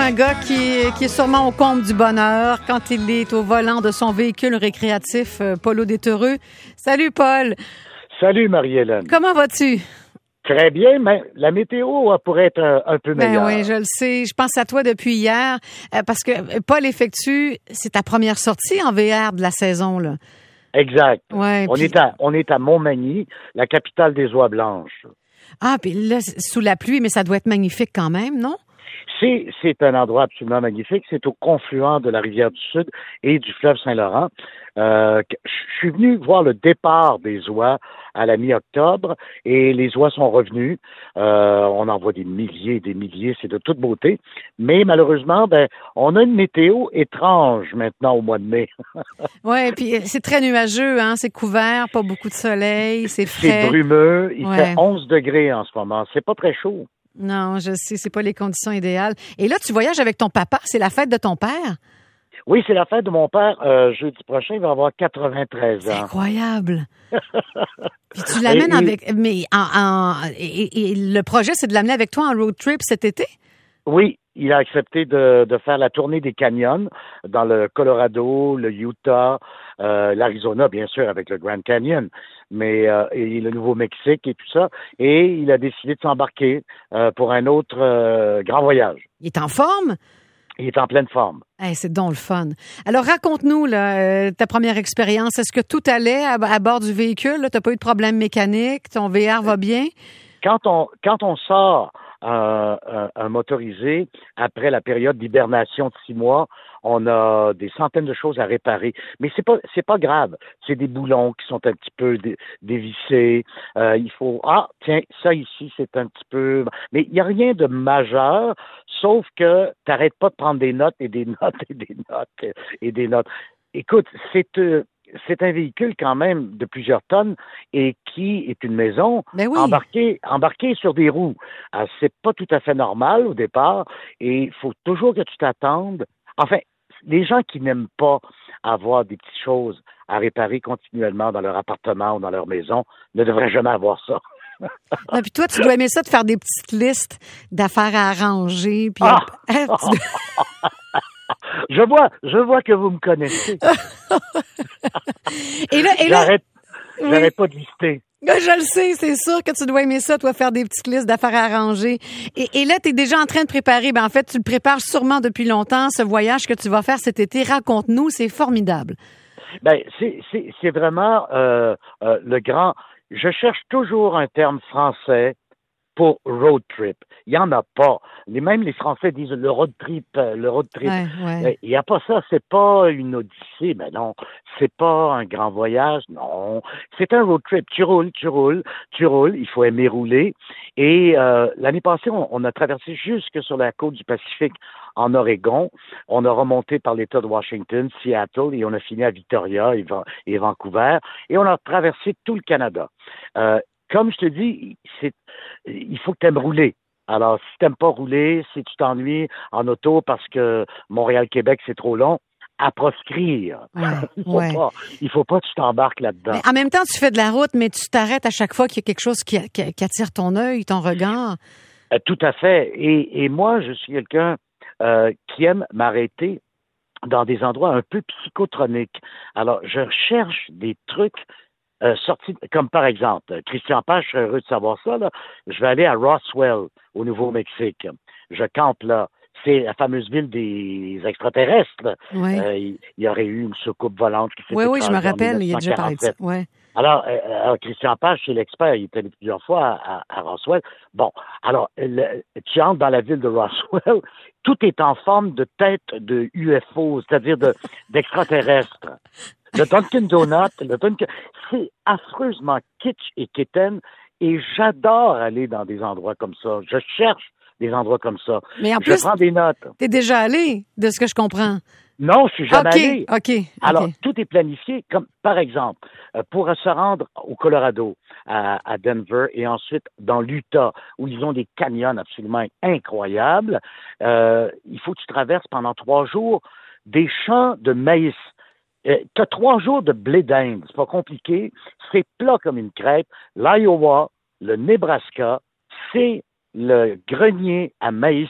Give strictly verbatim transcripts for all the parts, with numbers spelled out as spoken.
un gars qui, qui est sûrement au comble du bonheur quand il est au volant de son véhicule récréatif euh, Polo des Teureux. Salut Paul. Salut Marie-Hélène. Comment vas-tu? Très bien, mais la météo pourrait être un, un peu meilleure. Ben oui, je le sais. Je pense à toi depuis hier euh, parce que Paul effectue, c'est ta première sortie en V R de la saison, là. Exact. Ouais, on, puis... est à, on est à Montmagny, la capitale des oies blanches. Ah, puis là, sous la pluie, mais ça doit être magnifique quand même, non? C'est, c'est un endroit absolument magnifique. C'est au confluent de la rivière du Sud et du fleuve Saint-Laurent. Euh, je suis venu voir le départ des oies à la mi-octobre et les oies sont revenues. Euh, on en voit des milliers et des milliers, c'est de toute beauté. Mais malheureusement, ben, on a une météo étrange maintenant au mois de mai. Oui, puis c'est très nuageux, hein, c'est couvert, pas beaucoup de soleil, c'est frais. C'est brumeux, il ouais. fait onze degrés en ce moment. C'est pas très chaud. Non, je sais, c'est pas les conditions idéales. Et là, tu voyages avec ton papa, c'est la fête de ton père? Oui, c'est la fête de mon père. Euh, jeudi prochain, il va avoir quatre-vingt-treize ans. C'est incroyable. Puis tu l'amènes et, avec... Mais en, en et, et le projet, c'est de l'amener avec toi en road trip cet été? Oui, il a accepté de, de faire la tournée des canyons dans le Colorado, le Utah, euh, l'Arizona, bien sûr, avec le Grand Canyon, mais euh, et le Nouveau-Mexique et tout ça. Et il a décidé de s'embarquer euh, pour un autre euh, grand voyage. Il est en forme? Il est en pleine forme. Hey, c'est donc le fun. Alors, raconte-nous là, euh, ta première expérience. Est-ce que tout allait à, à bord du véhicule? Tu n'as pas eu de problème mécanique? Ton V R va bien? Quand on, quand on sort un, un, un motorisé, après la période d'hibernation de six mois, on a des centaines de choses à réparer. Mais c'est pas c'est pas grave. C'est des boulons qui sont un petit peu dé, dévissés. Euh, il faut ah tiens ça ici c'est un petit peu. Mais il y a rien de majeur, sauf que t'arrêtes pas de prendre des notes et des notes et des notes et des notes. Écoute, c'est euh, c'est un véhicule quand même de plusieurs tonnes et qui est une maison ben oui. embarquée, embarquée sur des roues. Alors, c'est pas tout à fait normal au départ et il faut toujours que tu t'attendes. Enfin, les gens qui n'aiment pas avoir des petites choses à réparer continuellement dans leur appartement ou dans leur maison ne devraient jamais avoir ça. Non, puis toi, tu dois aimer ça de faire des petites listes d'affaires à arranger. Puis ah! tu... Je vois, je vois que vous me connaissez. et là, et là, j'arrête, oui. j'arrête pas de lister. Je le sais, c'est sûr que tu dois aimer ça, toi, faire des petites listes d'affaires à arranger. Et, et là, tu es déjà en train de préparer. Ben, en fait, tu le prépares sûrement depuis longtemps, ce voyage que tu vas faire cet été. Raconte-nous, c'est formidable. Ben, c'est, c'est, c'est vraiment euh, euh, le grand... Je cherche toujours un terme français pour road trip. Il n'y en a pas. Les, même les Français disent le road trip, le road trip. Ouais, ouais. Il n'y a pas ça. C'est pas une odyssée, mais non. C'est pas un grand voyage, non. C'est un road trip. Tu roules, tu roules, tu roules. Il faut aimer rouler. Et euh, l'année passée, on, on a traversé jusque sur la côte du Pacifique en Oregon. On a remonté par l'État de Washington, Seattle, et on a fini à Victoria et, et Vancouver. Et on a traversé tout le Canada. Euh, Comme je te dis, c'est, il faut que tu aimes rouler. Alors, si tu n'aimes pas rouler, si tu t'ennuies en auto parce que Montréal-Québec, c'est trop long, à proscrire. Ouais, il faut ouais. pas, il faut pas que tu t'embarques là-dedans. Mais en même temps, tu fais de la route, mais tu t'arrêtes à chaque fois qu'il y a quelque chose qui, qui, qui attire ton œil, ton regard. Euh, tout à fait. Et, et moi, je suis quelqu'un euh, qui aime m'arrêter dans des endroits un peu psychotroniques. Alors, je cherche des trucs Euh, sorti, comme par exemple, Christian Page, je serais heureux de savoir ça, là. Je vais aller à Roswell, au Nouveau-Mexique. Je campe là. C'est la fameuse ville des extraterrestres. Oui. Euh, il y aurait eu une soucoupe volante qui s'est Oui, oui, je me écrasée en rappelle, il a déjà parlé de ça. Ouais. Alors, euh, alors, Christian Page, c'est l'expert, il est allé plusieurs fois à, à, à Roswell. Bon, alors, le, tu entres dans la ville de Roswell, tout est en forme de tête de U F O, c'est-à-dire de, d'extraterrestres. Le Dunkin' Donut, le Dunkin', c'est affreusement kitsch et kitten, et j'adore aller dans des endroits comme ça. Je cherche des endroits comme ça. Mais en je plus, prends des notes. T'es déjà allé, de ce que je comprends. Non, je suis jamais okay, allé. OK, OK. Alors, tout est planifié, comme par exemple, euh, pour se rendre au Colorado, à, à Denver, et ensuite dans l'Utah, où ils ont des canyons absolument incroyables, euh, il faut que tu traverses pendant trois jours des champs de maïs. Euh, tu as trois jours de blé d'Inde, c'est pas compliqué, c'est plat comme une crêpe. L'Iowa, le Nebraska, c'est le grenier à maïs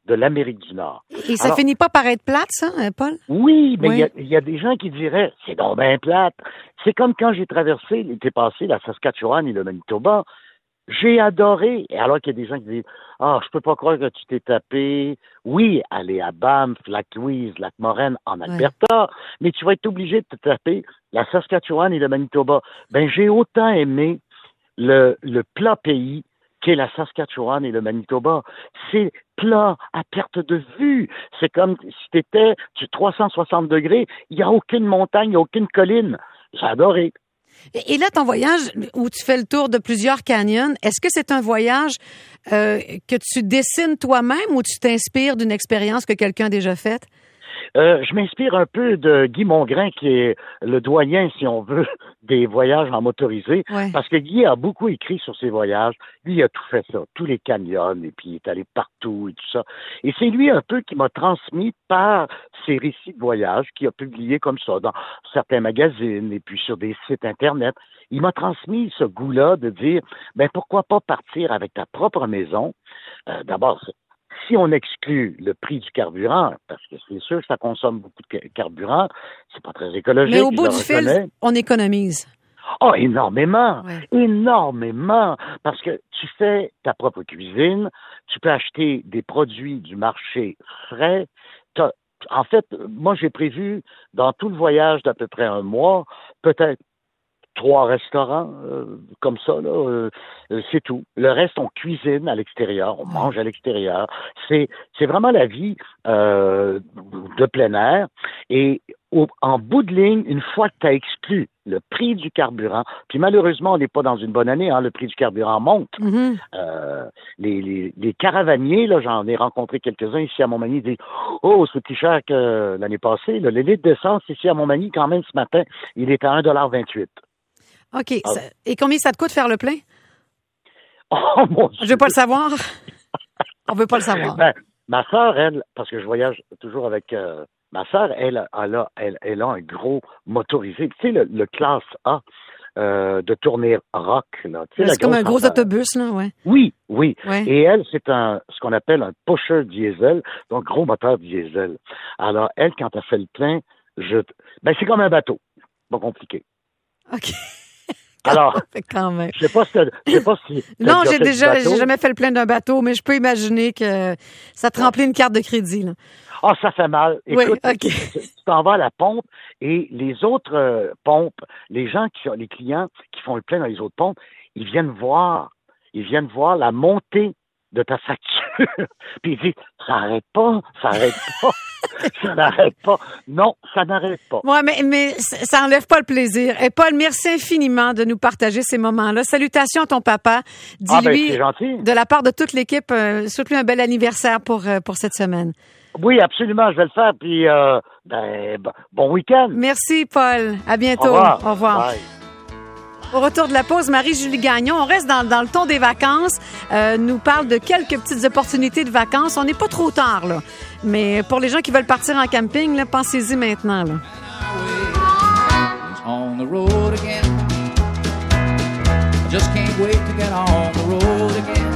de l'Amérique du Nord. Et ça Alors, finit pas par être plate, ça, Paul? Oui, mais il Oui. y, a, y a des gens qui diraient, c'est donc bien plate. C'est comme quand j'ai traversé l'été passé la Saskatchewan et le Manitoba. J'ai adoré. Et alors qu'il y a des gens qui disent, ah, je peux pas croire que tu t'es tapé. Oui, aller à Banff, Lac-Louise, Lac-Moraine, en Alberta, ouais. mais tu vas être obligé de te taper la Saskatchewan et le Manitoba. Ben, j'ai autant aimé le, le plat pays qu'est la Saskatchewan et le Manitoba. C'est plat à perte de vue. C'est comme si tu étais trois cent soixante degrés, il n'y a aucune montagne, il n'y a aucune colline. J'ai adoré. Et là, ton voyage où tu fais le tour de plusieurs canyons, est-ce que c'est un voyage euh, que tu dessines toi-même ou tu t'inspires d'une expérience que quelqu'un a déjà faite? Euh, je m'inspire un peu de Guy Mongrain, qui est le doyen, si on veut, des voyages en motorisé, ouais. parce que Guy a beaucoup écrit sur ses voyages. Lui, il a tout fait ça, tous les canyons, et puis il est allé partout et tout ça. Et c'est lui un peu qui m'a transmis par ses récits de voyage, qu'il a publié comme ça dans certains magazines et puis sur des sites Internet. Il m'a transmis ce goût-là de dire, ben pourquoi pas partir avec ta propre maison? Euh, d'abord, si on exclut le prix du carburant, parce que c'est sûr que ça consomme beaucoup de carburant, c'est pas très écologique. Mais au bout du fil, on économise. Oh, énormément, ouais. énormément, parce que tu fais ta propre cuisine, tu peux acheter des produits du marché frais. T'as, en fait, moi, j'ai prévu, dans tout le voyage d'à peu près un mois, peut-être trois restaurants euh, comme ça, là, euh, c'est tout. Le reste, on cuisine à l'extérieur, on mange à l'extérieur. C'est, c'est vraiment la vie euh, de plein air. Et au, en bout de ligne, une fois que tu as exclu le prix du carburant, puis malheureusement, on n'est pas dans une bonne année, hein, le prix du carburant monte. Mm-hmm. Euh, les, les, les caravaniers, là, j'en ai rencontré quelques-uns ici à Montmagny, ils disent « Oh, c'est plus cher que l'année passée. Là, le litre d'essence ici à Montmagny, quand même, ce matin, il est à un dollar vingt-huit. » OK. Ah. Ça, et combien ça te coûte faire le plein? Oh, mon Dieu! Je veux pas le savoir. On veut pas le savoir. Ben, ma sœur, elle, parce que je voyage toujours avec euh, ma sœur, elle, elle, a, elle, elle a un gros motorisé. Tu sais, le, le classe A euh, de tournée rock. Là. Tu sais, c'est comme un gros autobus, là, ouais. Oui, oui. Ouais. Et elle, c'est un ce qu'on appelle un pusher diesel, donc gros moteur diesel. Alors, elle, quand elle fait le plein, je ben c'est comme un bateau. Pas compliqué. OK. Alors, quand même. Je sais pas si, je sais pas si non, j'ai déjà, j'ai jamais fait le plein d'un bateau, mais je peux imaginer que ça te remplit une carte de crédit, là. Ah, oh, ça fait mal. Écoute, oui, OK. Tu t'en vas à la pompe et les autres euh, pompes, les gens qui les clients qui font le plein dans les autres pompes, ils viennent voir, ils viennent voir la montée de ta facture. Puis ils disent, ça n'arrête pas, ça n'arrête pas, ça n'arrête pas. Non, ça n'arrête pas. Oui, mais, mais ça enlève pas le plaisir. Et Paul, merci infiniment de nous partager ces moments-là. Salutations à ton papa. Dis-lui, ah ben, c'est gentil. De la part de toute l'équipe, euh, souhaite-lui un bel anniversaire pour, euh, pour cette semaine. Oui, absolument, je vais le faire. Puis, euh, ben, bon week-end. Merci, Paul. À bientôt. Au revoir. Au revoir. Bye. Au retour de la pause, Marie-Julie Gagnon, on reste dans, dans le ton des vacances, euh, nous parle de quelques petites opportunités de vacances. On n'est pas trop tard, là. Mais pour les gens qui veulent partir en camping, là, pensez-y maintenant, là. On the road again. Just can't wait to get on the road again.